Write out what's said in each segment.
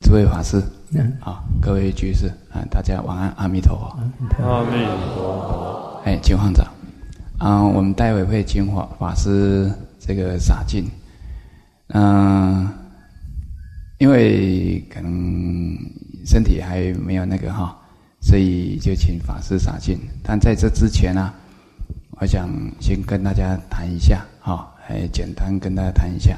诸位法师，各位居士大家晚安，阿弥陀佛。 阿弥陀佛。 请放掌。我们待会会请法师这个洒净。因为可能身体还没有那个所以就请法师洒净。但在这之前我想先跟大家谈一下简单跟大家谈一下。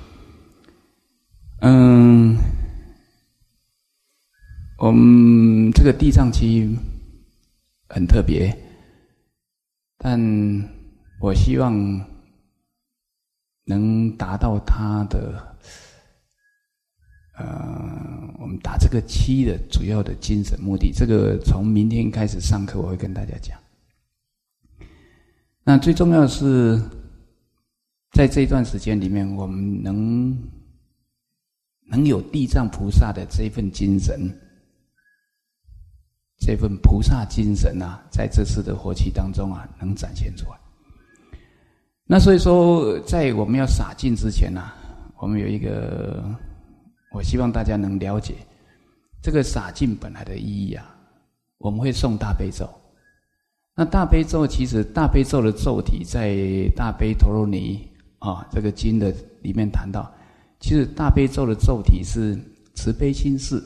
我们这个地藏期很特别，但我希望能达到它的我们打这个期的主要的精神目的。这个从明天开始上课我会跟大家讲。那最重要的是在这一段时间里面，我们能有地藏菩萨的这份精神，这份菩萨精神在这次的活期当中能展现出来。那所以说在我们要洒净之前我们有一个，我希望大家能了解这个洒净本来的意义我们会诵大悲咒。那大悲咒其实大悲咒的咒体在大悲陀罗尼这个经的里面谈到，其实大悲咒的咒体是慈悲心事，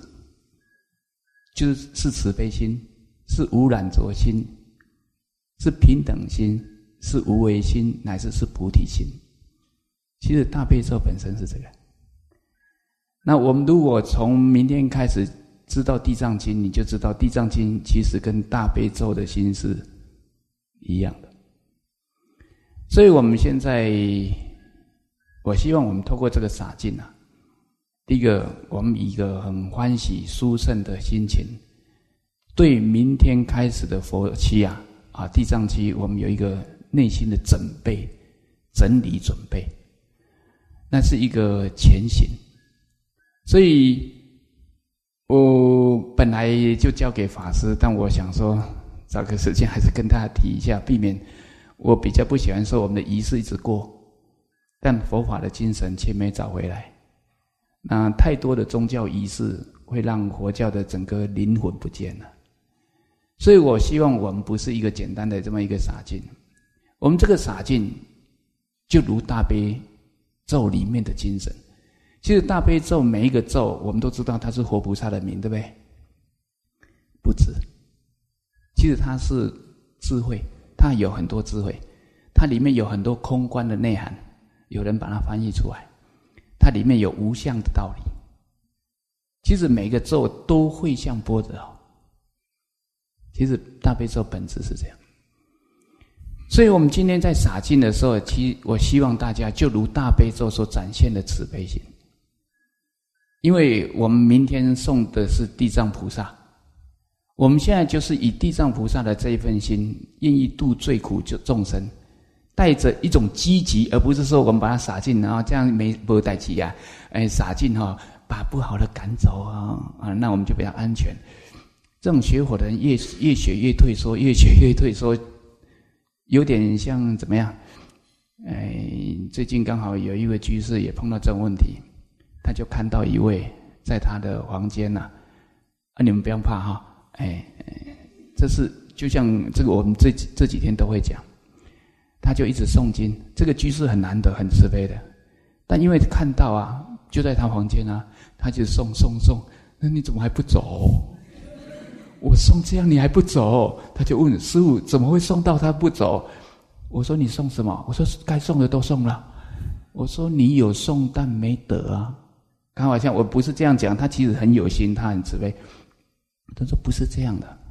就是慈悲心，是无染着心，是平等心，是无为心，乃至是菩提心。其实大悲咒本身是这个。那我们如果从明天开始知道地藏经，你就知道地藏经其实跟大悲咒的心是一样的。所以我们现在，我希望我们透过这个洒净第一个，我们以一个很欢喜殊胜的心情，对明天开始的佛期地藏期，我们有一个内心的整理准备，那是一个前行。所以我本来就交给法师，但我想说找个时间还是跟大家提一下，避免我比较不喜欢说我们的仪式一直过，但佛法的精神却没找回来。那太多的宗教仪式会让佛教的整个灵魂不见了。所以我希望我们不是一个简单的这么一个洒净，我们这个洒净就如大悲咒里面的精神。其实大悲咒每一个咒我们都知道它是活菩萨的名，对不对？不止，其实它是智慧，它有很多智慧，它里面有很多空观的内涵，有人把它翻译出来，它里面有无相的道理。其实每个咒都会像般若其实大悲咒本质是这样。所以我们今天在洒净的时候，其实我希望大家就如大悲咒所展现的慈悲心。因为我们明天诵的是地藏菩萨，我们现在就是以地藏菩萨的这一份心，愿意度最苦众生，带着一种积极，而不是说我们把它洒净，然后这样没代志洒净把不好的赶走那我们就比较安全。这种学佛的人越学越退缩，越学越退缩，有点像怎么样？最近刚好有一位居士也碰到这种问题，他就看到一位在他的房间你们不用怕这是就像这个我们这几天都会讲，他就一直诵经。这个居士很难得，很慈悲的，但因为看到就在他房间他就诵，那你怎么还不走？我诵这样你还不走？他就问师父怎么会诵到他不走？我说你诵什么？我说该诵的都诵了。我说你有诵但没得刚好像我不是这样讲，他其实很有心，他很慈悲。他说不是这样的。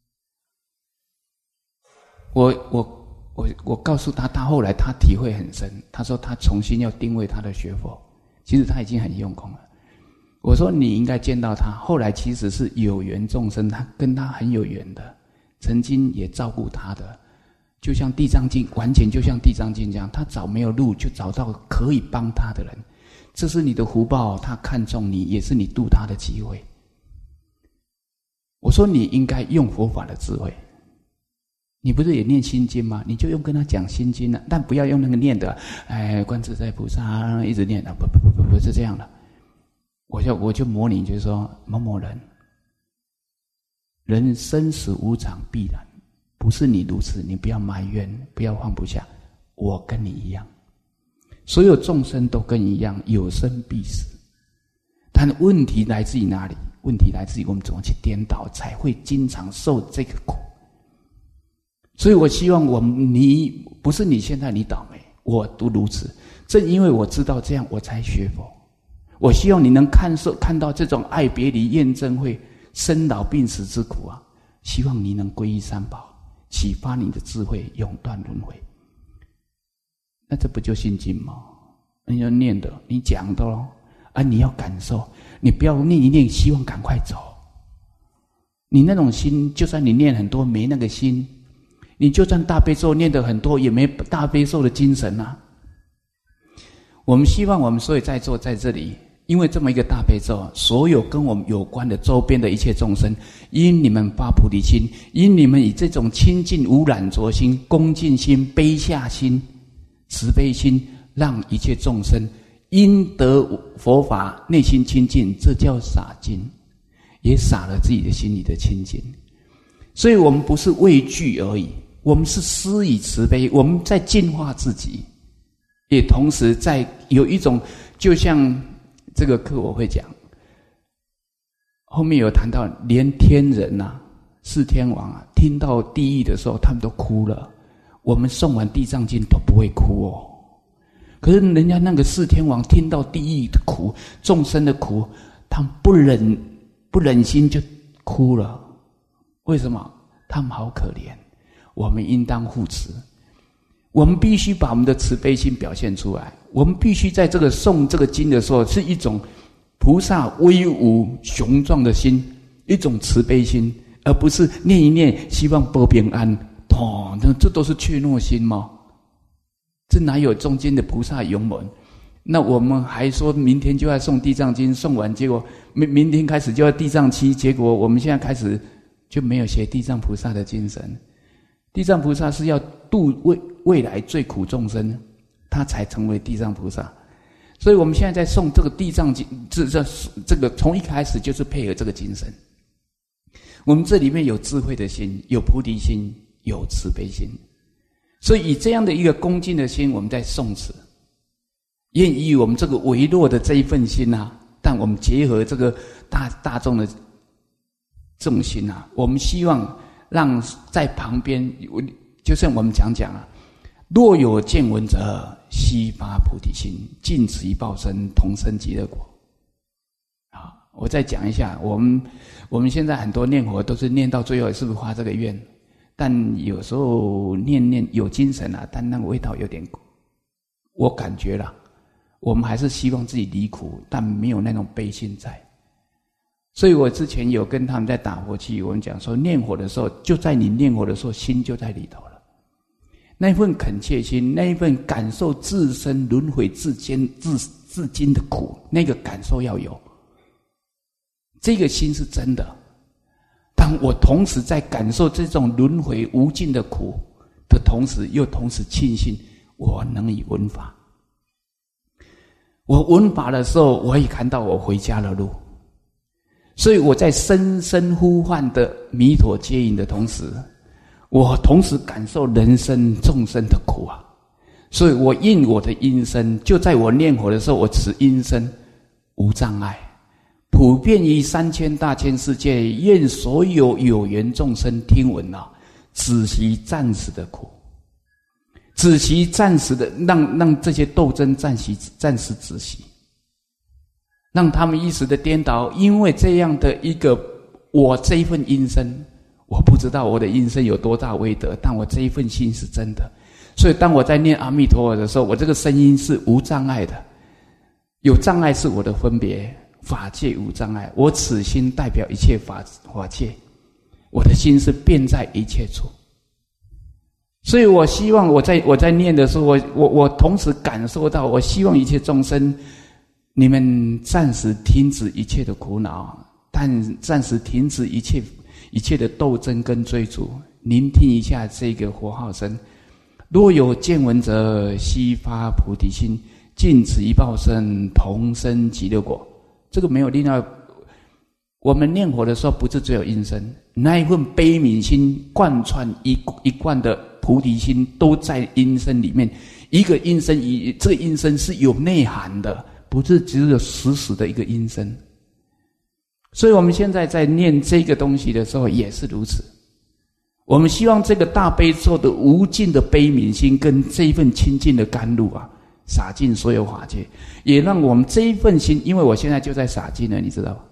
我告诉他，他后来他体会很深。他说他重新要定位他的学佛，其实他已经很用功了。我说你应该见到他，后来其实是有缘众生，他跟他很有缘的，曾经也照顾他的，就像地藏经，完全就像地藏经这样，他找没有路就找到可以帮他的人，这是你的福报，他看重你，也是你度他的机会。我说你应该用佛法的智慧，你不是也念心经吗？你就用跟他讲心经但不要用那个念的观自在菩萨一直念不是这样的。 我就模拟，就是说某某人，人生死无常必然，不是你如此，你不要埋怨，不要放不下。我跟你一样，所有众生都跟你一样，有生必死。但问题来自于哪里？问题来自于我们怎么去颠倒，才会经常受这个苦。所以我希望你不是你现在你倒霉，我都如此。正因为我知道这样，我才学佛。我希望你能看到这种爱别离、怨憎会、生老病死之苦啊！希望你能皈依三宝，启发你的智慧，永断轮回。那这不就心经吗？你要念的，你讲的咯啊！你要感受，你不要念一念，希望赶快走。你那种心，就算你念很多，没那个心；你就算大悲咒念的很多，也没大悲咒的精神啊！我们希望我们所以在座在这里。因为这么一个大悲咒，所有跟我们有关的周边的一切众生，因你们发菩提心，因你们以这种清净无染浊心、恭敬心、悲下心、慈悲心，让一切众生因得佛法内心清净，这叫洒净，也洒了自己的心里的清净。所以我们不是畏惧而已，我们是施以慈悲，我们在净化自己，也同时在有一种，就像这个课我会讲，后面有谈到连天人啊、四天王啊，听到地狱的时候他们都哭了，我们诵完地藏经都不会哭哦。可是人家那个四天王听到地狱的苦、众生的苦，他们不忍心就哭了。为什么？他们好可怜，我们应当护持。我们必须把我们的慈悲心表现出来，我们必须在这个诵这个经的时候，是一种菩萨威武雄壮的心，一种慈悲心，而不是念一念希望保平安。这都是怯懦心吗？这哪有中间的菩萨勇猛？那我们还说明天就要诵地藏经，诵完结果明天开始就要地藏七，结果我们现在开始就没有学地藏菩萨的精神。地藏菩萨是要度未来最苦众生，他才成为地藏菩萨。所以我们现在在诵这个地藏经，这个从一开始就是配合这个精神。我们这里面有智慧的心，有菩提心，有慈悲心。所以以这样的一个恭敬的心，我们在诵持，愿以我们这个微弱的这一份心啊，但我们结合这个大众的这种心啊，我们希望让在旁边，就像我们讲啊，若有见闻者，悉发菩提心，尽此一报身，同生极乐国。我再讲一下，我们现在很多念佛都是念到最后是不是发这个愿？但有时候念有精神啊，但那个味道有点苦，我感觉啦，我们还是希望自己离苦，但没有那种悲心在。所以我之前有跟他们在打佛七，我们讲说念佛的时候，就在你念佛的时候，心就在里头了。那一份恳切心，那一份感受自身轮回至今的苦，那个感受要有。这个心是真的。当我同时在感受这种轮回无尽的苦的同时，又同时庆幸我能以闻法。我闻法的时候，我也看到我回家的路。所以我在深深呼唤的弥陀接引的同时，我同时感受人生众生的苦啊。所以我应我的音声，就在我念佛的时候，我持音声无障碍，普遍于3000大千世界，愿所有有缘众生听闻啊，止息暂时的苦，止息暂时的，让这些斗争暂时止息，让他们一时的颠倒。因为这样的一个我这一份音声，我不知道我的音声有多大威德，但我这一份心是真的。所以当我在念阿弥陀佛的时候，我这个声音是无障碍的，有障碍是我的分别，法界无障碍，我此心代表一切法界，我的心是遍在一切处。所以我希望我在念的时候，我同时感受到，我希望一切众生，你们暂时停止一切的苦恼，但暂时停止一切的斗争跟追逐，聆听一下这个佛号声。若有见闻者，悉发菩提心，尽此一报身，同生极乐国。 这个没有另外。我们念佛的时候，不是只有音声，那一份悲悯心贯穿一贯的菩提心，都在音声里面。一个音声，这个音声是有内涵的，不是只有死死的一个音声。所以我们现在在念这个东西的时候，也是如此。我们希望这个大悲咒的无尽的悲悯心，跟这一份清净的甘露啊，洒尽所有法界，也让我们这一份心，因为我现在就在洒尽了，你知道吗？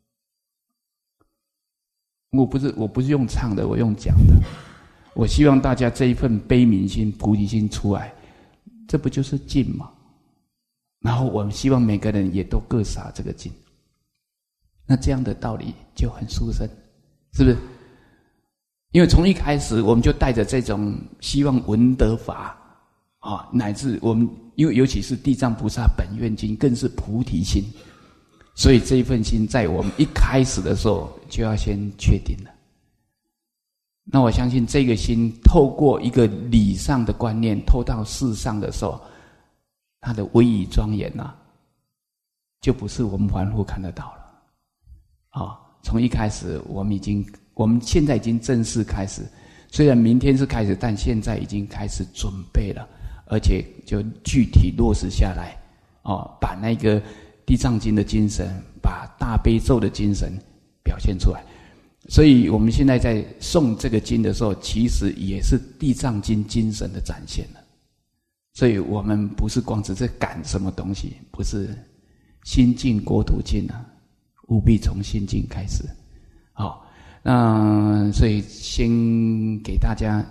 我不是用唱的，我用讲的。我希望大家这一份悲悯心、菩提心出来，这不就是尽吗？然后我们希望每个人也都各洒这个尽，那这样的道理就很殊胜，是不是？因为从一开始我们就带着这种希望闻得法啊，乃至我们因为尤其是地藏菩萨本愿经更是菩提心。所以这一份心在我们一开始的时候就要先确定了。那我相信这个心透过一个理上的观念透到事上的时候，它的威仪庄严啊，就不是我们凡夫看得到了。从一开始我们现在已经正式开始，虽然明天是开始，但现在已经开始准备了，而且就具体落实下来，把那个地藏经的精神，把大悲咒的精神表现出来。所以我们现在在诵这个经的时候，其实也是地藏经精神的展现了。所以我们不是光只是赶什么东西，不是心净国土净啊，务必从心净开始。好，那所以先给大家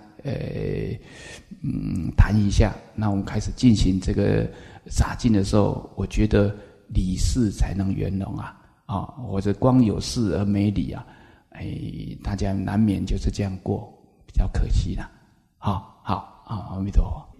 谈一下，那我们开始进行这个洒尽的时候，我觉得理事才能圆融啊，或者光有事而没理啊，大家难免就是这样过，比较可惜了。好，阿弥陀佛。